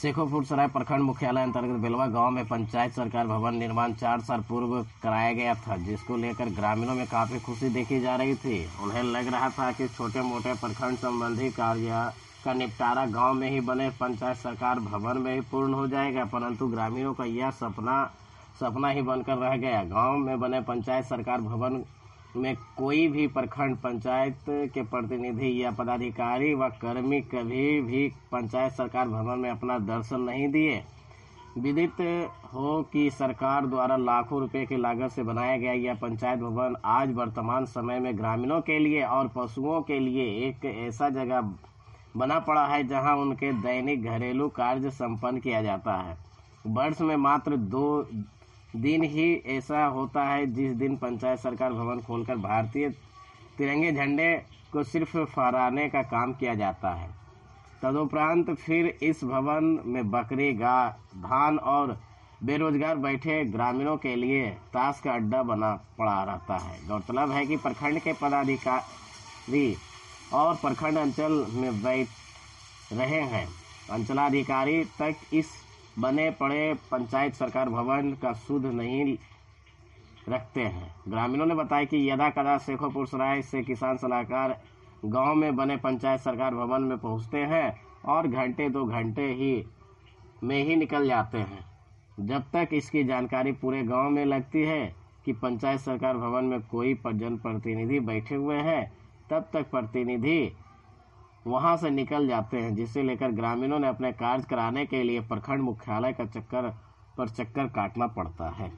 शेखोपुर सराय प्रखंड मुख्यालय अंतर्गत बेलवा गांव में पंचायत सरकार भवन निर्माण 4 साल पूर्व कराया गया था, जिसको लेकर ग्रामीणों में काफी खुशी देखी जा रही थी। उन्हें लग रहा था कि छोटे मोटे प्रखंड संबंधी कार्य का निपटारा गांव में ही बने पंचायत सरकार भवन में ही पूर्ण हो जाएगा, परंतु ग्रामीणों का यह सपना ही बनकर रह गया। गांव में बने पंचायत सरकार भवन में कोई भी प्रखंड पंचायत के प्रतिनिधि या पदाधिकारी व कर्मी कभी भी पंचायत सरकार भवन में अपना दर्शन नहीं दिए। विदित हो कि सरकार द्वारा लाखों रुपए की लागत से बनाया गया यह पंचायत भवन आज वर्तमान समय में ग्रामीणों के लिए और पशुओं के लिए एक ऐसा जगह बना पड़ा है जहां उनके दैनिक घरेलू कार्य संपन्न किया जाता है। वर्ष में मात्र 2 दिन ही ऐसा होता है जिस दिन पंचायत सरकार भवन खोलकर भारतीय तिरंगे झंडे को सिर्फ फहराने का काम किया जाता है। तदुपरांत फिर इस भवन में बकरी, गाय, धान और बेरोजगार बैठे ग्रामीणों के लिए ताश का अड्डा बना पड़ा रहता है। गौरतलब है कि प्रखंड के पदाधिकारी और प्रखंड अंचल में बैठ रहे हैं। अंचलाधिकारी तक इस बने पड़े पंचायत सरकार भवन का सुध नहीं रखते हैं। ग्रामीणों ने बताया कि यदा कदा शेखोपुर सराय से किसान सलाहकार गांव में बने पंचायत सरकार भवन में पहुंचते हैं और घंटे 2 घंटे में ही निकल जाते हैं। जब तक इसकी जानकारी पूरे गांव में लगती है कि पंचायत सरकार भवन में कोई जनप्रतिनिधि बैठे हुए हैं, तब तक प्रतिनिधि वहां से निकल जाते हैं, जिसे लेकर ग्रामीणों ने अपने कार्य कराने के लिए प्रखंड मुख्यालय का चक्कर काटना पड़ता है।